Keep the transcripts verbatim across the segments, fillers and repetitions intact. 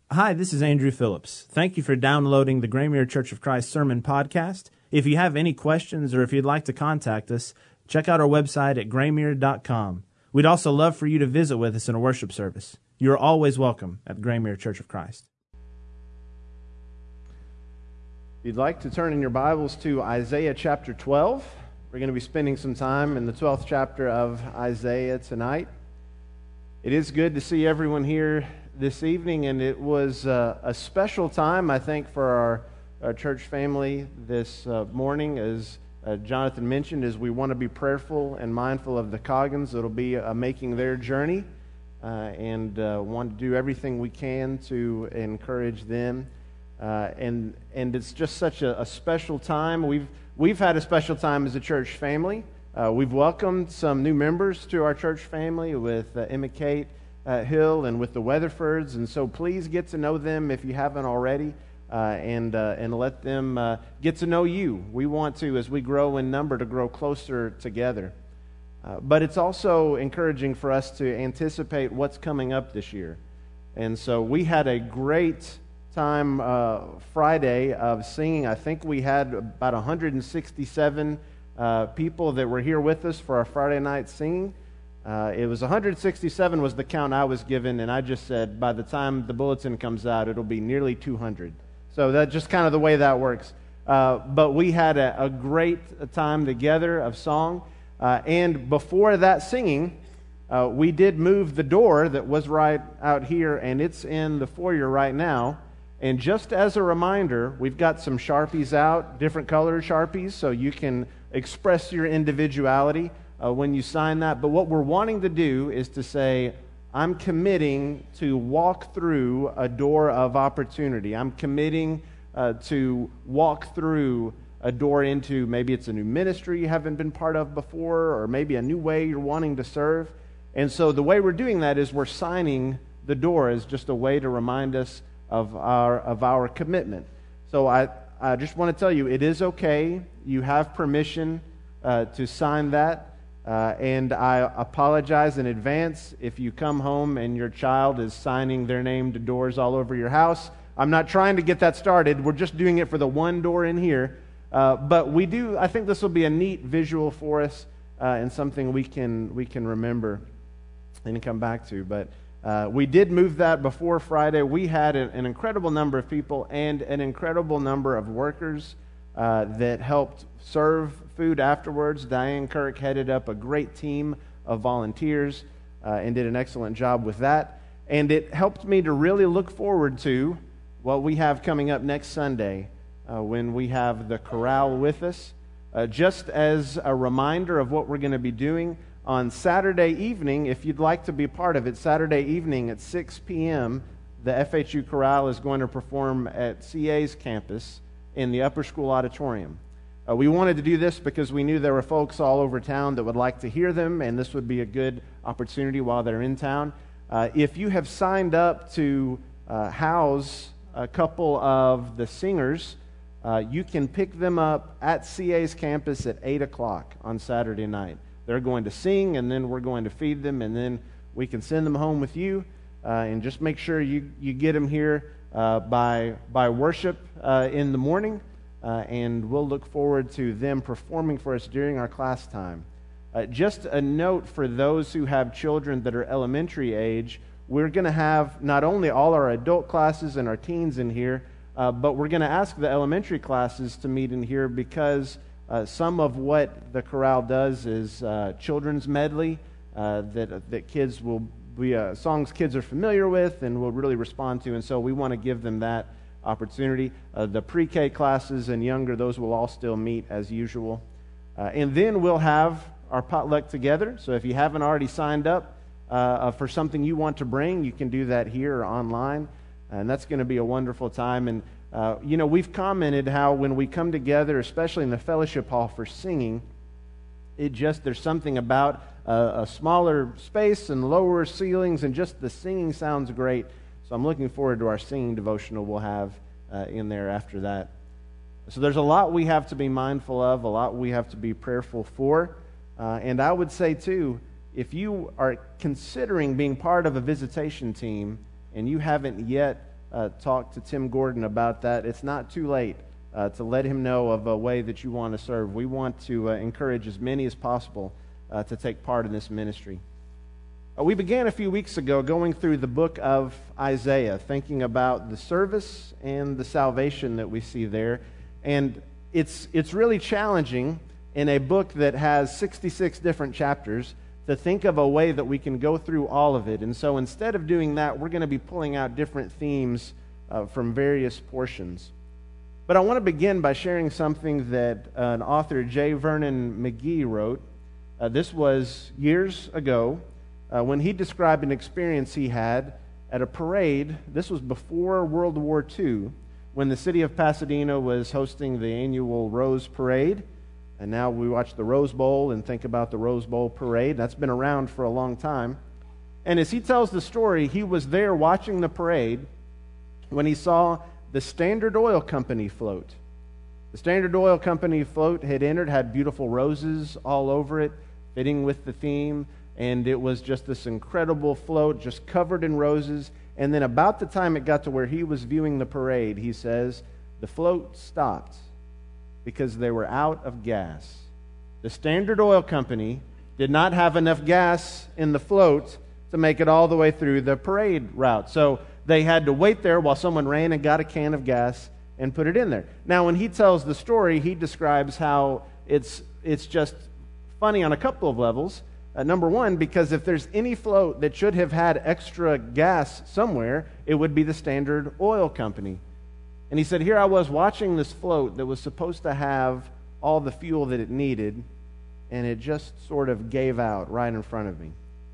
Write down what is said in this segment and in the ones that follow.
Hi, this is Andrew Phillips. Thank you for downloading the Graymere Church of Christ Sermon Podcast. If you have any questions or if you'd like to contact us, check out our website at graymere dot com. We'd also love for you to visit with us in a worship service. You are always welcome at Graymere Church of Christ. If you'd like to turn in your Bibles to Isaiah chapter twelve, we're going to be spending some time in the twelfth chapter of Isaiah tonight. It is good to see everyone here this evening, and it was uh, a special time, I think, for our, our church family this uh, morning, as uh, Jonathan mentioned, as we want to be prayerful and mindful of the Coggins that'll be uh, making their journey, uh, and uh, want to do everything we can to encourage them. Uh, and and it's just such a, a special time. We've we've had a special time as a church family. Uh, we've welcomed some new members to our church family with uh, Emma Kate Uh, Hill and with the Weatherfords, and so please get to know them if you haven't already, uh, and uh, and let them uh, get to know you. We want to, as we grow in number, to grow closer together. Uh, but it's also encouraging for us to anticipate what's coming up this year. And so we had a great time uh, Friday of singing. I think we had about one hundred sixty-seven uh, people that were here with us for our Friday night singing. Uh, it was one hundred sixty-seven was the count I was given, and I just said by the time the bulletin comes out, it'll be nearly two hundred. So that's just kind of the way that works. Uh, but we had a, a great time together of song. Uh, and before that singing, uh, we did move the door that was right out here, and it's in the foyer right now. And just as a reminder, we've got some Sharpies out, different colored Sharpies, so you can express your individuality Uh, when you sign that. But what we're wanting to do is to say, I'm committing to walk through a door of opportunity. I'm committing uh, to walk through a door into, maybe it's a new ministry you haven't been part of before, or maybe a new way you're wanting to serve. And so the way we're doing that is we're signing the door as just a way to remind us of our of our commitment. So I, I just want to tell you, it is okay. You have permission uh, to sign that. Uh, and I apologize in advance if you come home and your child is signing their name to doors all over your house. I'm not trying to get that started. We're just doing it for the one door in here. Uh, but we do, I think this will be a neat visual for us uh, and something we can we can remember and come back to. But uh, we did move that before Friday. We had an, an incredible number of people and an incredible number of workers uh, that helped serve food afterwards. Diane Kirk headed up a great team of volunteers uh, and did an excellent job with that. And it helped me to really look forward to what we have coming up next Sunday uh, when we have the chorale with us. Uh, just as a reminder of what we're going to be doing on Saturday evening, if you'd like to be part of it, Saturday evening at six p.m., the F H U chorale is going to perform at C A's campus in the upper school auditorium. Uh, we wanted to do this because we knew there were folks all over town that would like to hear them, and this would be a good opportunity while they're in town. Uh, if you have signed up to uh, house a couple of the singers, uh, you can pick them up at C A's campus at eight o'clock on Saturday night. They're going to sing, and then we're going to feed them, and then we can send them home with you, uh, and just make sure you, you get them here uh, by, by worship uh, in the morning. Uh, and we'll look forward to them performing for us during our class time. Uh, just a note for those who have children that are elementary age, we're going to have not only all our adult classes and our teens in here, uh, but we're going to ask the elementary classes to meet in here because uh, some of what the chorale does is uh, children's medley uh, that, that kids will be, uh, songs kids are familiar with and will really respond to, and so we want to give them that opportunity. Uh, the pre-K classes and younger, those will all still meet as usual. Uh, and then we'll have our potluck together. So if you haven't already signed up uh, for something you want to bring, you can do that here or online. And that's going to be a wonderful time. And, uh, you know, we've commented how when we come together, especially in the fellowship hall for singing, it just, there's something about uh, a smaller space and lower ceilings, and just the singing sounds great. So I'm looking forward to our singing devotional we'll have uh, in there after that. So there's a lot we have to be mindful of, a lot we have to be prayerful for. Uh, and I would say, too, if you are considering being part of a visitation team and you haven't yet uh, talk to Tim Gordon about that. It's not too late uh, to let him know of a way that you want to serve. We want to uh, encourage as many as possible uh, to take part in this ministry. Uh, we began a few weeks ago going through the book of Isaiah, thinking about the service and the salvation that we see there. And it's it's really challenging in a book that has sixty-six different chapters to think of a way that we can go through all of it. And so instead of doing that, we're going to be pulling out different themes uh, from various portions. But I want to begin by sharing something that uh, an author, J. Vernon McGee, wrote. Uh, this was years ago uh, when he described an experience he had at a parade. This was before World War Two, when the city of Pasadena was hosting the annual Rose Parade. And now we watch the Rose Bowl and think about the Rose Bowl parade. That's been around for a long time. And as he tells the story, he was there watching the parade when he saw the Standard Oil Company float. The Standard Oil Company float had entered, had beautiful roses all over it, fitting with the theme. And it was just this incredible float, just covered in roses. And then about the time it got to where he was viewing the parade, he says, the float stopped because they were out of gas. The Standard Oil Company did not have enough gas in the float to make it all the way through the parade route. So they had to wait there while someone ran and got a can of gas and put it in there. Now, when he tells the story, he describes how it's it's just funny on a couple of levels. Uh, number one, because if there's any float that should have had extra gas somewhere, it would be the Standard Oil Company. And he said, here I was watching this float that was supposed to have all the fuel that it needed, and it just sort of gave out right in front of me.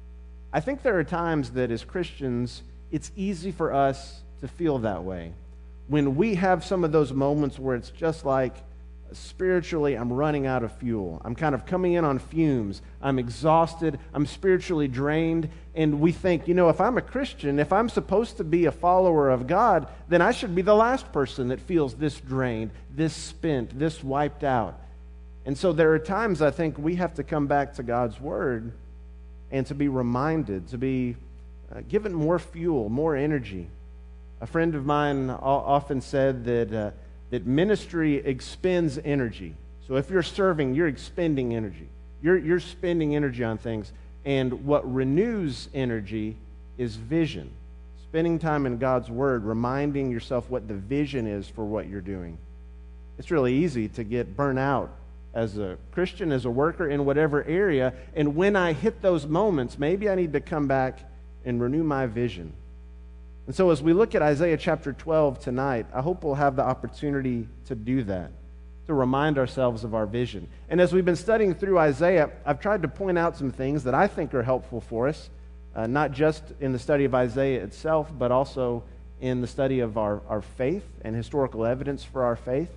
I think there are times that as Christians, it's easy for us to feel that way. When we have some of those moments where it's just like, spiritually, I'm running out of fuel. I'm kind of coming in on fumes. I'm exhausted. I'm spiritually drained. And we think, you know, if I'm a Christian, if I'm supposed to be a follower of God, then I should be the last person that feels this drained, this spent, this wiped out. And so there are times I think we have to come back to God's Word and to be reminded, to be uh, given more fuel, more energy. A friend of mine often said that uh, that ministry expends energy. So if you're serving, you're expending energy. You're, you're spending energy on things. And what renews energy is vision. Spending time in God's Word, reminding yourself what the vision is for what you're doing. It's really easy to get burnt out as a Christian, as a worker in whatever area. And when I hit those moments, maybe I need to come back and renew my vision. And so as we look at Isaiah chapter twelve tonight, I hope we'll have the opportunity to do that, to remind ourselves of our vision. And as we've been studying through Isaiah, I've tried to point out some things that I think are helpful for us, uh, not just in the study of Isaiah itself, but also in the study of our, our faith and historical evidence for our faith.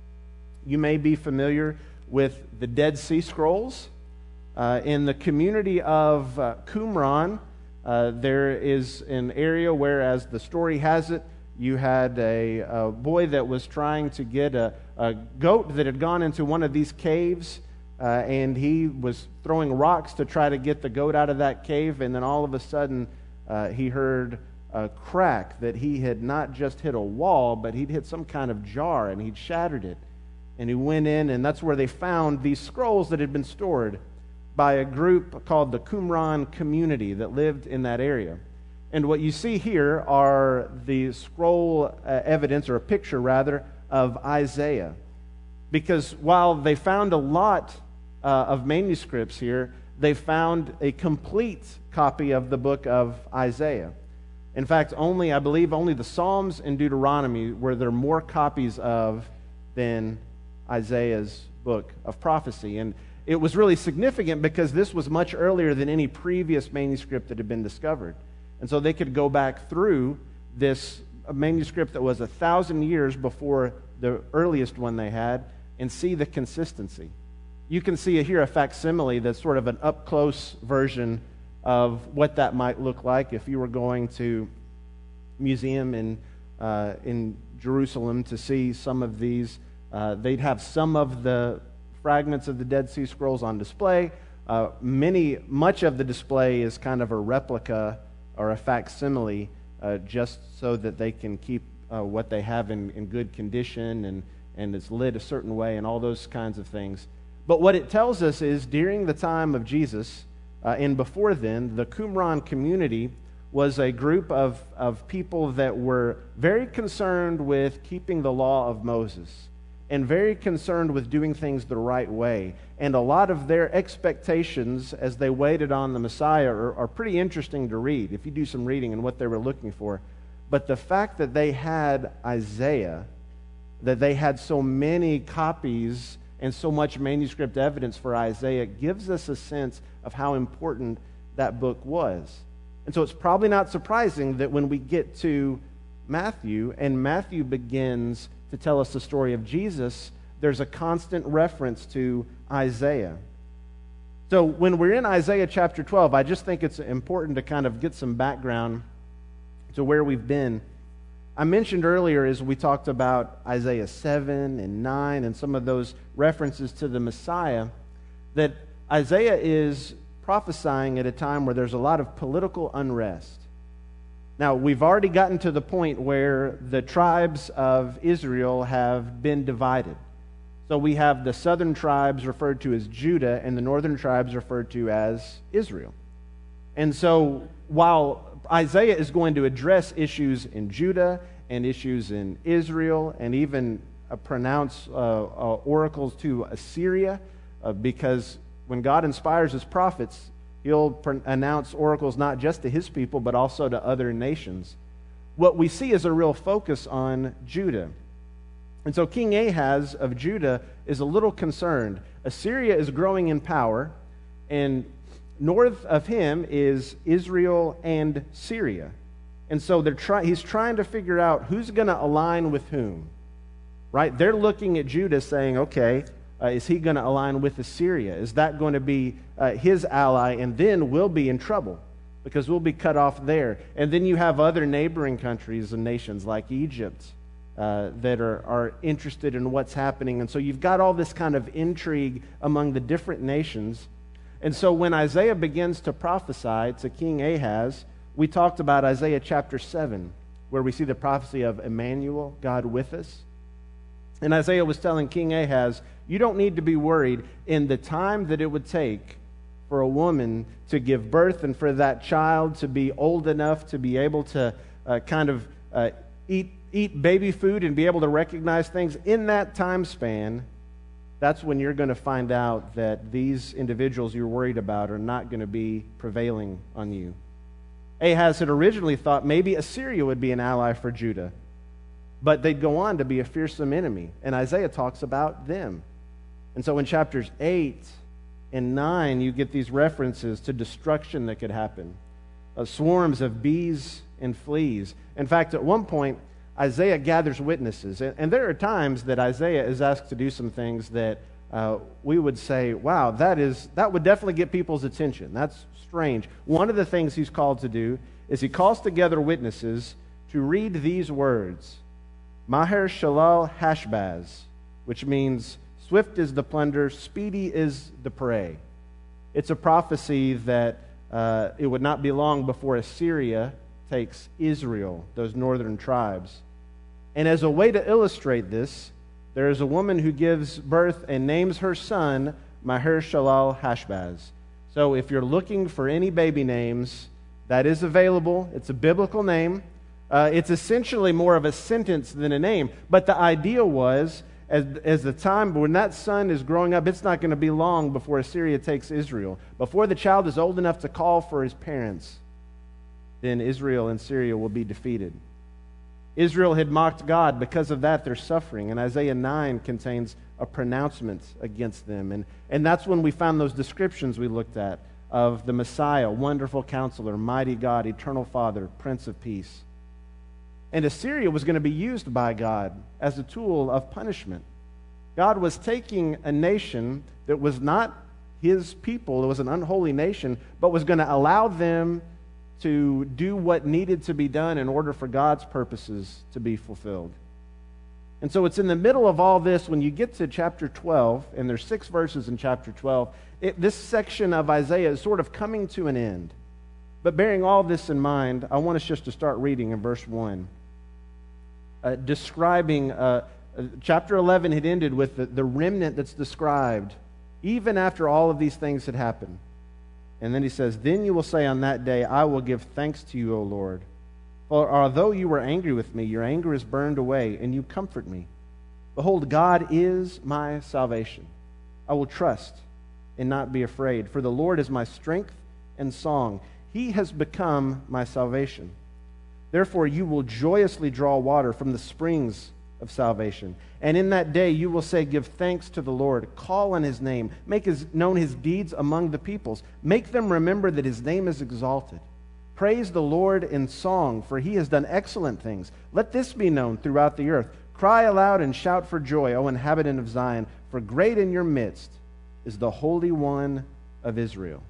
You may be familiar with the Dead Sea Scrolls. Uh, in the community of uh, Qumran, Uh, there is an area where, as the story has it, you had a, a boy that was trying to get a, a goat that had gone into one of these caves, uh, and he was throwing rocks to try to get the goat out of that cave, and then all of a sudden uh, he heard a crack that he had not just hit a wall, but he'd hit some kind of jar, and he'd shattered it. And he went in, and that's where they found these scrolls that had been stored by a group called the Qumran community that lived in that area. And what you see here are the scroll uh, evidence, or a picture rather, of Isaiah. Because while they found a lot uh, of manuscripts here, they found a complete copy of the book of Isaiah. In fact, only, I believe, only the Psalms and Deuteronomy were there more copies of than Isaiah's book of prophecy. And it was really significant because this was much earlier than any previous manuscript that had been discovered. And so they could go back through this manuscript that was a thousand years before the earliest one they had and see the consistency. You can see here a facsimile that's sort of an up-close version of what that might look like if you were going to a museum in, uh, in Jerusalem to see some of these. Uh, they'd have some of the fragments of the Dead Sea Scrolls on display. Uh, many, much of the display is kind of a replica or a facsimile uh, just so that they can keep uh, what they have in, in good condition, and, and it's lit a certain way and all those kinds of things. But what it tells us is during the time of Jesus uh, and before then, the Qumran community was a group of, of people that were very concerned with keeping the law of Moses and very concerned with doing things the right way. And a lot of their expectations as they waited on the Messiah are, are pretty interesting to read if you do some reading and what they were looking for. But the fact that they had Isaiah, that they had so many copies and so much manuscript evidence for Isaiah, gives us a sense of how important that book was. And so it's probably not surprising that when we get to Matthew, and Matthew begins to tell us the story of Jesus, there's a constant reference to Isaiah. So when we're in Isaiah chapter twelve, I just think it's important to kind of get some background to where we've been. I mentioned earlier as we talked about Isaiah seven and nine and some of those references to the Messiah, that Isaiah is prophesying at a time where there's a lot of political unrest. Now, we've already gotten to the point where the tribes of Israel have been divided. So we have the southern tribes referred to as Judah and the northern tribes referred to as Israel. And so while Isaiah is going to address issues in Judah and issues in Israel and even uh, pronounce uh, uh, oracles to Assyria, uh, because when God inspires his prophets, he'll pr- announce oracles not just to his people, but also to other nations. What we see is a real focus on Judah. And so King Ahaz of Judah is a little concerned. Assyria is growing in power, and north of him is Israel and Syria. And so they're try- he's trying to figure out who's going to align with whom. Right? They're looking at Judah saying, okay, Uh, is he going to align with Assyria? Is that going to be uh, his ally? And then we'll be in trouble because we'll be cut off there. And then you have other neighboring countries and nations like Egypt uh, that are, are interested in what's happening. And so you've got all this kind of intrigue among the different nations. And so when Isaiah begins to prophesy to King Ahaz, we talked about Isaiah chapter seven, where we see the prophecy of Emmanuel, God with us. And Isaiah was telling King Ahaz, you don't need to be worried in the time that it would take for a woman to give birth and for that child to be old enough to be able to uh, kind of uh, eat, eat baby food and be able to recognize things. In that time span, that's when you're going to find out that these individuals you're worried about are not going to be prevailing on you. Ahaz had originally thought maybe Assyria would be an ally for Judah, but they'd go on to be a fearsome enemy. And Isaiah talks about them. And so in chapters eight and nine, you get these references to destruction that could happen. Uh, swarms of bees and fleas. In fact, at one point, Isaiah gathers witnesses. And, and there are times that Isaiah is asked to do some things that uh, we would say, wow, that is that would definitely get people's attention. That's strange. One of the things he's called to do is he calls together witnesses to read these words. Maher Shalal Hashbaz, which means swift is the plunder, speedy is the prey. It's a prophecy that uh, it would not be long before Assyria takes Israel, those northern tribes. And as a way to illustrate this, there is a woman who gives birth and names her son Maher Shalal Hashbaz. So if you're looking for any baby names, that is available. It's a biblical name. Uh, it's essentially more of a sentence than a name. But the idea was, as, as the time when that son is growing up, it's not going to be long before Assyria takes Israel. Before the child is old enough to call for his parents, then Israel and Syria will be defeated. Israel had mocked God. Because of that, they're suffering. And Isaiah nine contains a pronouncement against them. And, and that's when we found those descriptions we looked at of the Messiah, Wonderful Counselor, Mighty God, Eternal Father, Prince of Peace. And Assyria was going to be used by God as a tool of punishment. God was taking a nation that was not his people, it was an unholy nation, but was going to allow them to do what needed to be done in order for God's purposes to be fulfilled. And so it's in the middle of all this, when you get to chapter twelve, and there's six verses in chapter twelve, it, this section of Isaiah is sort of coming to an end. But bearing all this in mind, I want us just to start reading in verse one, uh, describing, uh, uh, chapter eleven had ended with the, the remnant that's described, even after all of these things had happened. And then he says, "Then you will say on that day, I will give thanks to you, O Lord. For although you were angry with me, your anger is burned away, and you comfort me. Behold, God is my salvation. I will trust and not be afraid, for the Lord is my strength and song. He has become my salvation. Therefore you will joyously draw water from the springs of salvation. And in that day you will say, give thanks to the Lord, call on his name, make his, known his deeds among the peoples. Make them remember that his name is exalted. Praise the Lord in song, for he has done excellent things. Let this be known throughout the earth. Cry aloud and shout for joy, O inhabitant of Zion, for great in your midst is the Holy One of Israel."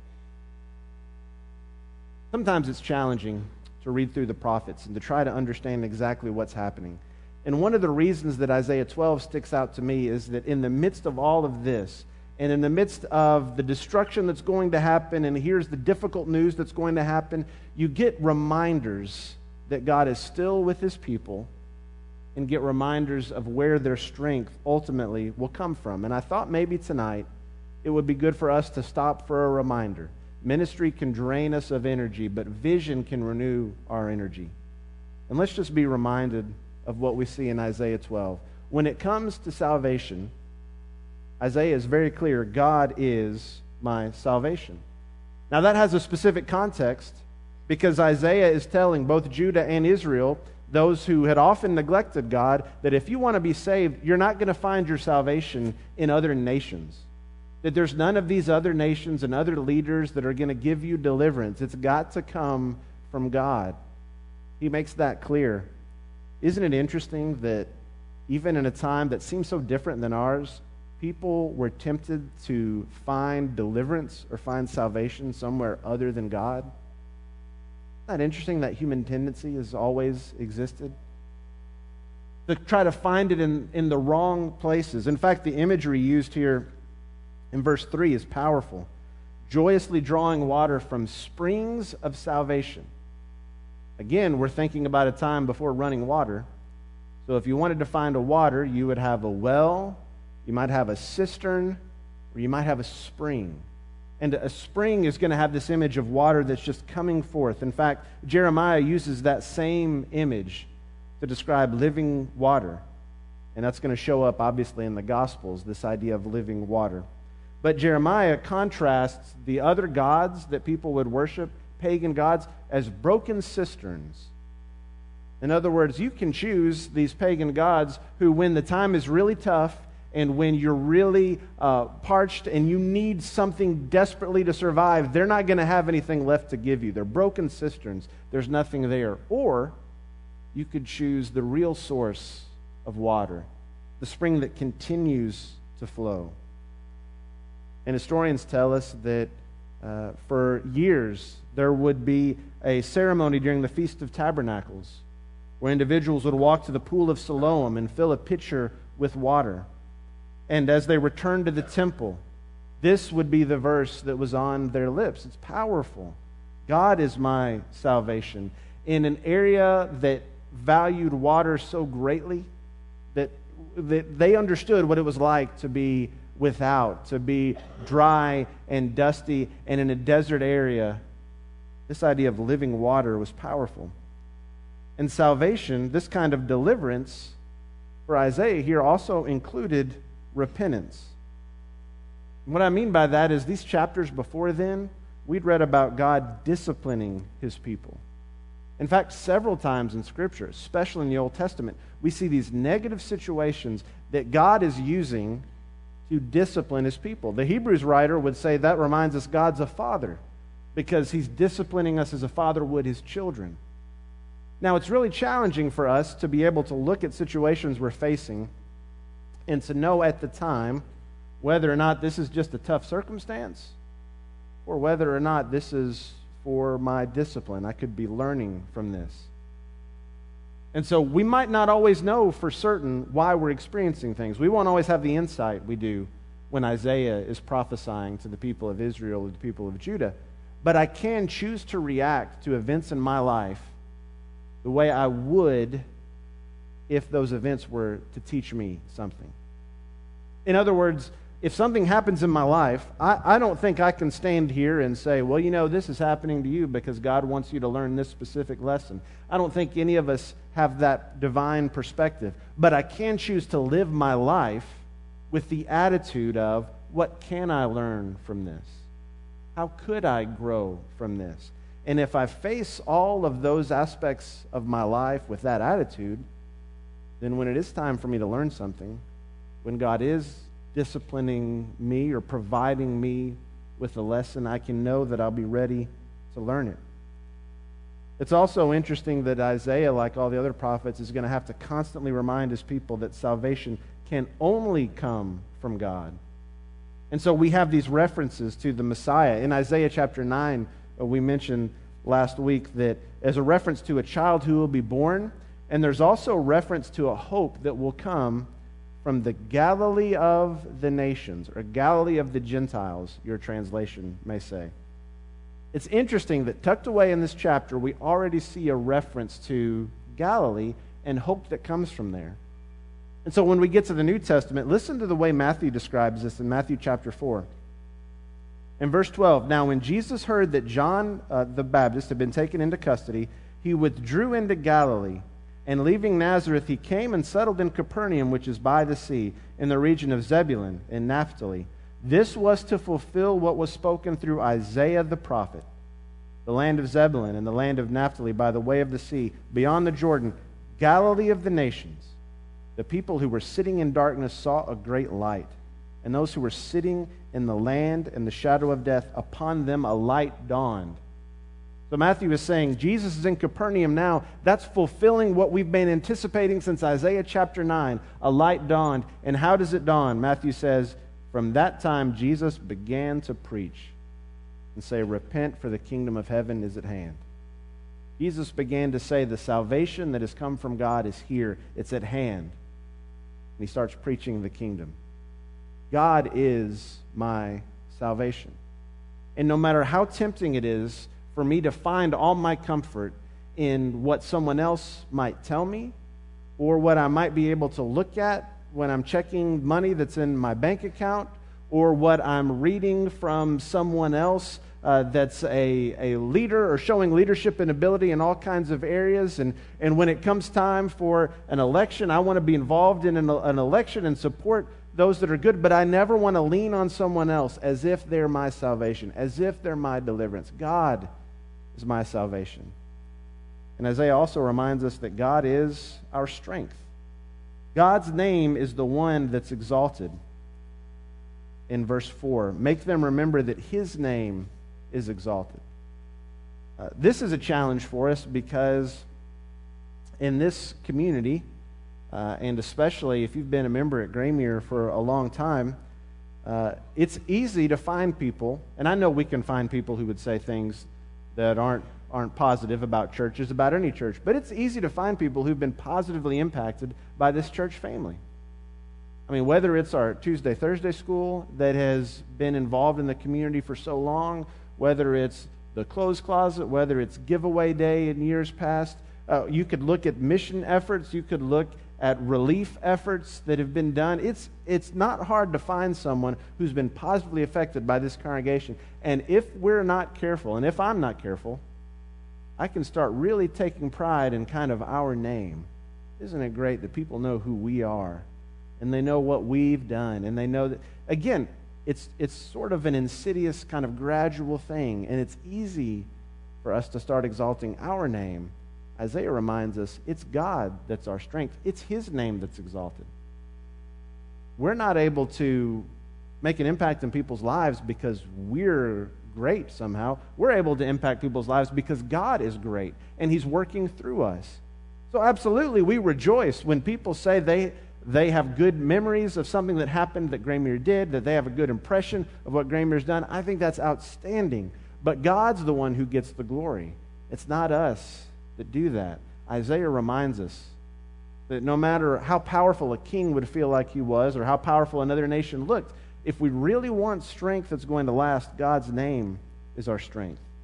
Sometimes it's challenging to read through the prophets and to try to understand exactly what's happening. And one of the reasons that Isaiah twelve sticks out to me is that in the midst of all of this, and in the midst of the destruction that's going to happen, and here's the difficult news that's going to happen, you get reminders that God is still with his people, and get reminders of where their strength ultimately will come from. And I thought maybe tonight it would be good for us to stop for a reminder. Ministry can drain us of energy, but vision can renew our energy. And let's just be reminded of what we see in Isaiah twelve. When it comes to salvation, Isaiah is very clear, God is my salvation. Now that has a specific context because Isaiah is telling both Judah and Israel, those who had often neglected God, that if you want to be saved, you're not going to find your salvation in other nations. That there's none of these other nations and other leaders that are going to give you deliverance. It's got to come from God. He makes that clear. Isn't it interesting that even in a time that seems so different than ours, people were tempted to find deliverance or find salvation somewhere other than God? Isn't that interesting that human tendency has always existed? To try to find it in, in the wrong places. In fact, the imagery used here in verse three is powerful. Joyously drawing water from springs of salvation. Again, we're thinking about a time before running water. So if you wanted to find a water, you would have a well, you might have a cistern, or you might have a spring. And a spring is going to have this image of water that's just coming forth. In fact, Jeremiah uses that same image to describe living water. And that's going to show up, obviously, in the Gospels, this idea of living water. But Jeremiah contrasts the other gods that people would worship, pagan gods, as broken cisterns. In other words, you can choose these pagan gods who, when the time is really tough and when you're really uh, parched and you need something desperately to survive, they're not going to have anything left to give you. They're broken cisterns. There's nothing there. Or you could choose the real source of water, the spring that continues to flow. And historians tell us that uh, for years there would be a ceremony during the Feast of Tabernacles where individuals would walk to the pool of Siloam and fill a pitcher with water. And as they returned to the temple, this would be the verse that was on their lips. It's powerful. God is my salvation. In an area that valued water so greatly that, that they understood what it was like to be without, to be dry and dusty and in a desert area, this idea of living water was powerful. And salvation, this kind of deliverance for Isaiah here also included repentance. What I mean by that is these chapters before then, we'd read about God disciplining his people. In fact, several times in Scripture, especially in the Old Testament, we see these negative situations that God is using to discipline his people. The Hebrews writer would say that reminds us God's a father because he's disciplining us as a father would his children. Now, it's really challenging for us to be able to look at situations we're facing and to know at the time whether or not this is just a tough circumstance or whether or not this is for my discipline. I could be learning from this. And so we might not always know for certain why we're experiencing things. We won't always have the insight we do when Isaiah is prophesying to the people of Israel or the people of Judah. but I can choose to react to events in my life the way I would if those events were to teach me something. In other words, if something happens in my life, I, I don't think I can stand here and say, well, you know, this is happening to you because God wants you to learn this specific lesson. I don't think any of us have that divine perspective. But I can choose to live my life with the attitude of, what can I learn from this? How could I grow from this? And if I face all of those aspects of my life with that attitude, then when it is time for me to learn something, when God is disciplining me or providing me with a lesson, I can know that I'll be ready to learn it. It's also interesting that Isaiah, like all the other prophets, is going to have to constantly remind his people that salvation can only come from God. And so we have these references to the Messiah. In Isaiah chapter nine, uh, we mentioned last week that as a reference to a child who will be born, and there's also reference to a hope that will come from the Galilee of the nations, or Galilee of the Gentiles, your translation may say. It's interesting that tucked away in this chapter, we already see a reference to Galilee and hope that comes from there. And so when we get to the New Testament, listen to the way Matthew describes this in Matthew chapter four. In verse twelve, now when Jesus heard that John uh, the Baptist had been taken into custody, he withdrew into Galilee. And leaving Nazareth, he came and settled in Capernaum, which is by the sea, in the region of Zebulun and Naphtali. This was to fulfill what was spoken through Isaiah the prophet. The land of Zebulun and the land of Naphtali by the way of the sea, beyond the Jordan, Galilee of the nations. The people who were sitting in darkness saw a great light. And those who were sitting in the land and the shadow of death, upon them a light dawned. So Matthew is saying, Jesus is in Capernaum now. That's fulfilling what we've been anticipating since Isaiah chapter nine. A light dawned. And how does it dawn? Matthew says, from that time Jesus began to preach and say, repent, for the kingdom of heaven is at hand. Jesus began to say, the salvation that has come from God is here. It's at hand. And he starts preaching the kingdom. God is my salvation. And no matter how tempting it is for me to find all my comfort in what someone else might tell me or what I might be able to look at when I'm checking money that's in my bank account or what I'm reading from someone else uh, that's a, a leader or showing leadership and ability in all kinds of areas. And, and when it comes time for an election, I want to be involved in an, an election and support those that are good, but I never want to lean on someone else as if they're my salvation, as if they're my deliverance. God is my salvation. And Isaiah also reminds us that God is our strength. God's name is the one that's exalted. In verse four, make them remember that his name is exalted. Uh, this is a challenge for us because in this community, uh, and especially if you've been a member at Graymere for a long time, uh, it's easy to find people, and I know we can find people who would say things that aren't aren't positive about churches, about any church. But it's easy to find people who've been positively impacted by this church family. I mean, whether it's our Tuesday, Thursday school that has been involved in the community for so long, whether it's the clothes closet, whether it's giveaway day in years past, uh, you could look at mission efforts, you could look at relief efforts that have been done. It's it's not hard to find someone who's been positively affected by this congregation. And if we're not careful, and if I'm not careful, I can start really taking pride in kind of our name. Isn't it great that people know who we are, and they know what we've done, and they know that, again, it's it's sort of an insidious kind of gradual thing, and it's easy for us to start exalting our name. Isaiah reminds us it's God that's our strength. It's his name that's exalted. We're not able to make an impact in people's lives because we're great somehow. We're able to impact people's lives because God is great, and he's working through us. So absolutely, we rejoice when people say they, they have good memories of something that happened that Graymere did, that they have a good impression of what Graymere's done. I think that's outstanding. But God's the one who gets the glory. It's not us that do that. Isaiah reminds us that no matter how powerful a king would feel like he was or how powerful another nation looked, if we really want strength that's going to last, God's name is our strength.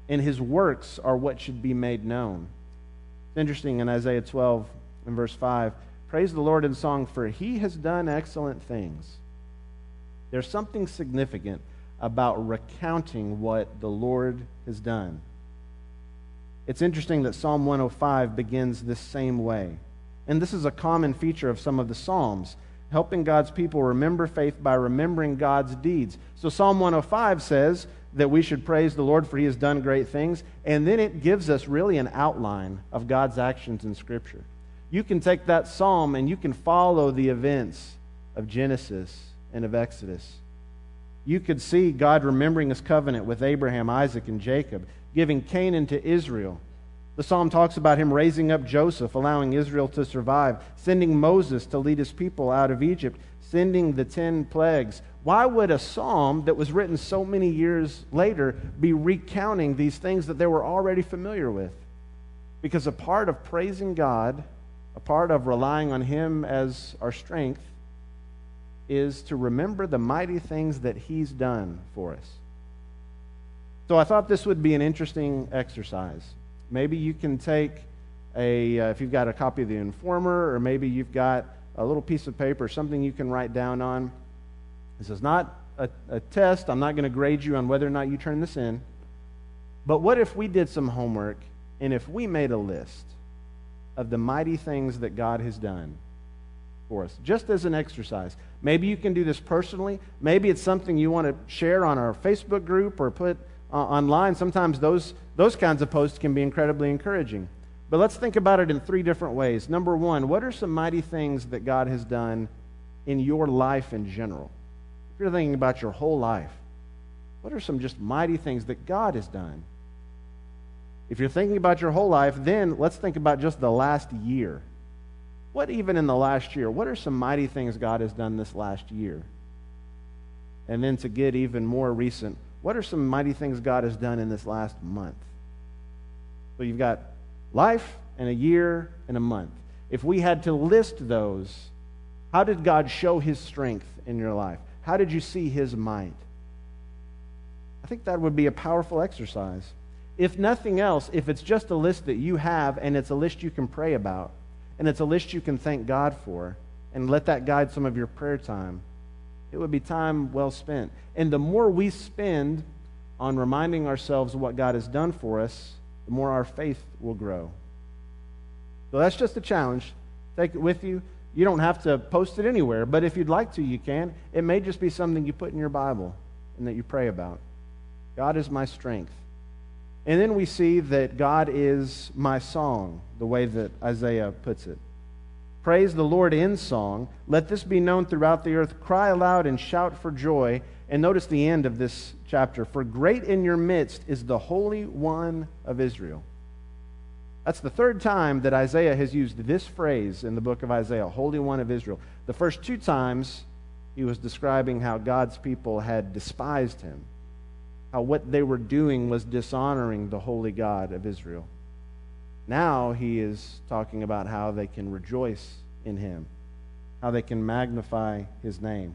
and his works are what should be made known. It's interesting in Isaiah twelve and verse five, praise the Lord in song, for he has done excellent things. There's something significant about recounting what the Lord has done. It's interesting that Psalm one oh five begins this same way. And this is a common feature of some of the Psalms, helping God's people remember faith by remembering God's deeds. So Psalm one oh five says that we should praise the Lord for he has done great things, and then it gives us really an outline of God's actions in Scripture. You can take that psalm and you can follow the events of Genesis and of Exodus. You could see God remembering his covenant with Abraham, Isaac, and Jacob, giving Canaan to Israel. The psalm talks about him raising up Joseph, allowing Israel to survive, sending Moses to lead his people out of Egypt, sending the ten plagues. Why would a psalm that was written so many years later be recounting these things that they were already familiar with? Because a part of praising God, a part of relying on him as our strength, is to remember the mighty things that he's done for us. So I thought this would be an interesting exercise. Maybe you can take a, uh, if you've got a copy of the Informer, or maybe you've got a little piece of paper, something you can write down on. This is not a, a test. I'm not going to grade you on whether or not you turn this in. But what if we did some homework, and if we made a list of the mighty things that God has done for us, just as an exercise? Maybe you can do this personally. Maybe it's something you want to share on our Facebook group or put uh, online. Sometimes those, those kinds of posts can be incredibly encouraging. But let's think about it in three different ways. Number one, what are some mighty things that God has done in your life in general? If you're thinking about your whole life, what are some just mighty things that God has done? If you're thinking about your whole life, then let's think about just the last year. What even in the last year? What are some mighty things God has done this last year? And then to get even more recent, what are some mighty things God has done in this last month? So you've got life and a year and a month. If we had to list those, how did God show his strength in your life? How did you see his might? I think that would be a powerful exercise. If nothing else, if it's just a list that you have and it's a list you can pray about, and it's a list you can thank God for, and let that guide some of your prayer time, it would be time well spent. And the more we spend on reminding ourselves what God has done for us, the more our faith will grow. So that's just a challenge. Take it with you. You don't have to post it anywhere, but if you'd like to, you can. It may just be something you put in your Bible and that you pray about. God is my strength. And then we see that God is my song, the way that Isaiah puts it. Praise the Lord in song. Let this be known throughout the earth. Cry aloud and shout for joy. And notice the end of this chapter. For great in your midst is the Holy One of Israel. That's the third time that Isaiah has used this phrase in the book of Isaiah, Holy One of Israel. The first two times he was describing how God's people had despised him, how what they were doing was dishonoring the holy God of Israel. Now he is talking about how they can rejoice in him, how they can magnify his name.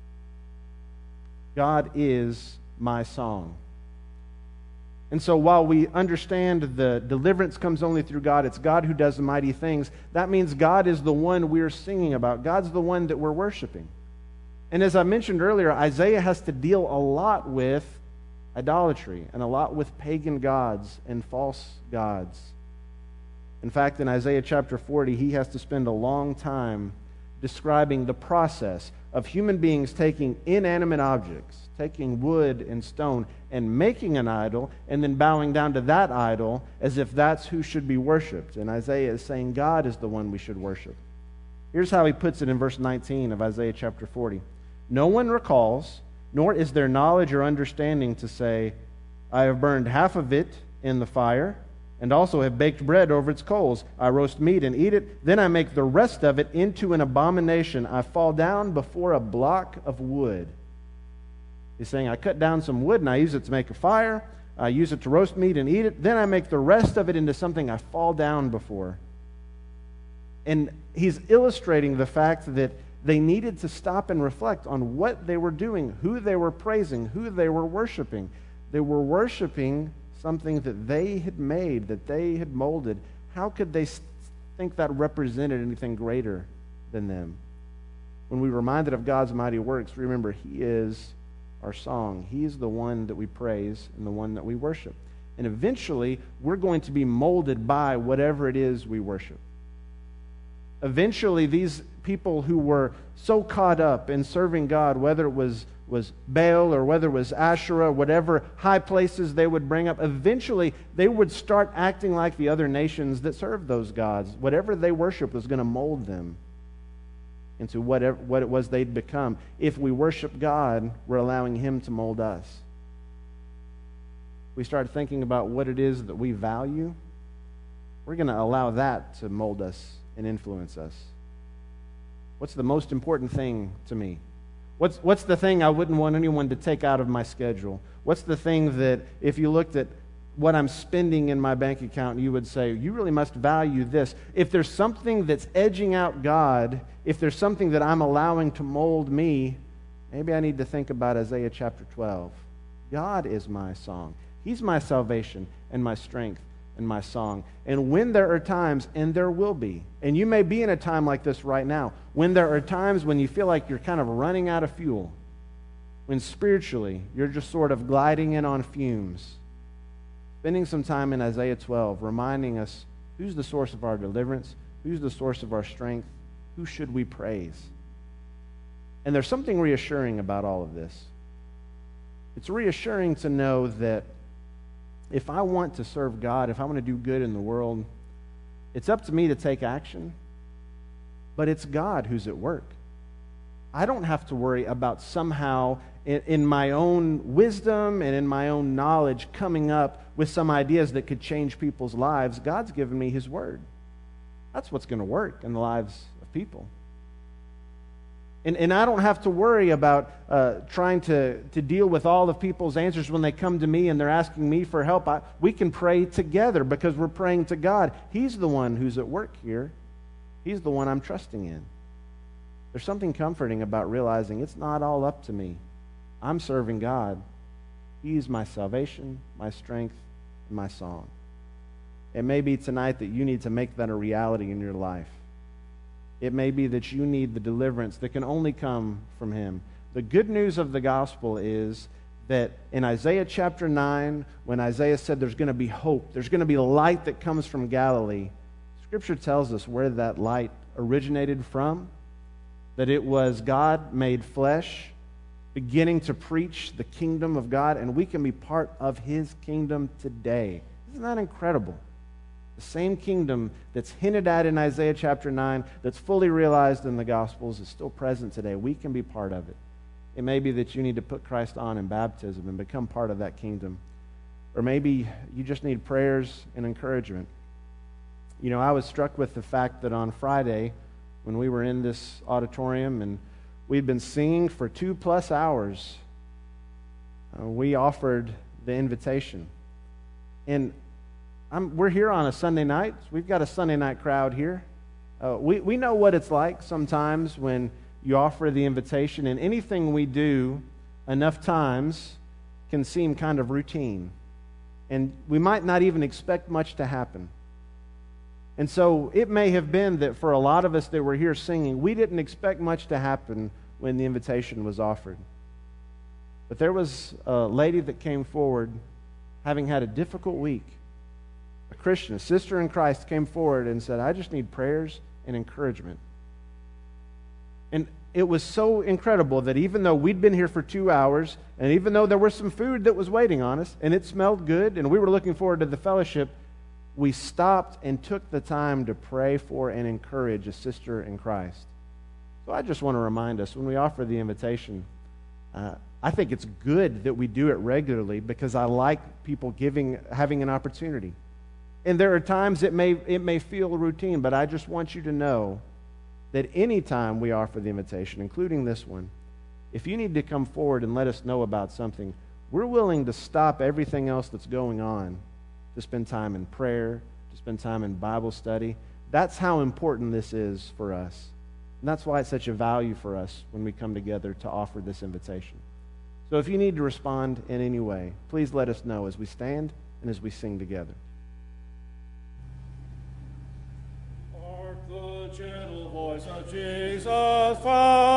God is my song. And so while we understand the deliverance comes only through God, it's God who does the mighty things, that means God is the one we're singing about. God's the one that we're worshiping. And as I mentioned earlier, Isaiah has to deal a lot with idolatry and a lot with pagan gods and false gods. In fact, in Isaiah chapter forty, he has to spend a long time describing the process of human beings taking inanimate objects, taking wood and stone, and making an idol, and then bowing down to that idol as if that's who should be worshipped. And Isaiah is saying God is the one we should worship. Here's how he puts it in verse nineteen of Isaiah chapter forty. No one recalls, nor is there knowledge or understanding to say, I have burned half of it in the fire, and also have baked bread over its coals. I roast meat and eat it, then I make the rest of it into an abomination. I fall down before a block of wood. He's saying, I cut down some wood and I use it to make a fire. I use it to roast meat and eat it. Then I make the rest of it into something I fall down before. And he's illustrating the fact that they needed to stop and reflect on what they were doing, who they were praising, who they were worshiping. They were worshiping something that they had made, that they had molded, how could they think that represented anything greater than them? When we're reminded of God's mighty works, remember He is our song. He is the one that we praise and the one that we worship. And eventually, we're going to be molded by whatever it is we worship. Eventually, these people who were so caught up in serving God, whether it was, was Baal or whether it was Asherah, whatever high places they would bring up, eventually they would start acting like the other nations that served those gods. Whatever they worshiped was going to mold them into whatever, what it was they'd become. If we worship God, we're allowing Him to mold us. We start thinking about what it is that we value, we're going to allow that to mold us and influence us. What's the most important thing to me? What's, what's the thing I wouldn't want anyone to take out of my schedule? What's the thing that if you looked at what I'm spending in my bank account, you would say, you really must value this. If there's something that's edging out God, if there's something that I'm allowing to mold me, maybe I need to think about Isaiah chapter twelve. God is my song. He's my salvation and my strength and my song. And when there are times, and there will be, and you may be in a time like this right now, when there are times when you feel like you're kind of running out of fuel, when spiritually you're just sort of gliding in on fumes, spending some time in Isaiah twelve, reminding us who's the source of our deliverance, who's the source of our strength, who should we praise? And there's something reassuring about all of this. It's reassuring to know that if I want to serve God, if I want to do good in the world, it's up to me to take action, but it's God who's at work. I don't have to worry about somehow in, in my own wisdom and in my own knowledge coming up with some ideas that could change people's lives. God's given me His Word. That's what's going to work in the lives of people. And, and I don't have to worry about uh, trying to, to deal with all of people's answers when they come to me and they're asking me for help. I, we can pray together because we're praying to God. He's the one who's at work here. He's the one I'm trusting in. There's something comforting about realizing it's not all up to me. I'm serving God. He's my salvation, my strength, and my song. It may be tonight that you need to make that a reality in your life. It may be that you need the deliverance that can only come from Him. The good news of the gospel is that in Isaiah chapter nine, when Isaiah said there's going to be hope, there's going to be a light that comes from Galilee, Scripture tells us where that light originated from, that it was God made flesh, beginning to preach the kingdom of God, and we can be part of His kingdom today. Isn't that incredible? The same kingdom that's hinted at in Isaiah chapter nine, that's fully realized in the Gospels, is still present today. We can be part of it. It may be that you need to put Christ on in baptism and become part of that kingdom. Or maybe you just need prayers and encouragement. You know, I was struck with the fact that on Friday, when we were in this auditorium and we'd been singing for two plus hours, uh, we offered the invitation. And I'm, we're here on a Sunday night. We've got a Sunday night crowd here. Uh, we, we know what it's like sometimes when you offer the invitation, and anything we do enough times can seem kind of routine. And we might not even expect much to happen. And so it may have been that for a lot of us that were here singing, we didn't expect much to happen when the invitation was offered. But there was a lady that came forward having had a difficult week. A Christian, a sister in Christ, came forward and said, I just need prayers and encouragement. And it was so incredible that even though we'd been here for two hours, and even though there was some food that was waiting on us, and it smelled good, and we were looking forward to the fellowship, we stopped and took the time to pray for and encourage a sister in Christ. So I just want to remind us, when we offer the invitation, uh, I think it's good that we do it regularly because I like people giving, having an opportunity. And there are times it may it may feel routine, but I just want you to know that any time we offer the invitation, including this one, if you need to come forward and let us know about something, we're willing to stop everything else that's going on to spend time in prayer, to spend time in Bible study. That's how important this is for us. And that's why it's such a value for us when we come together to offer this invitation. So if you need to respond in any way, please let us know as we stand and as we sing together. Hark the gentle voice of Jesus, found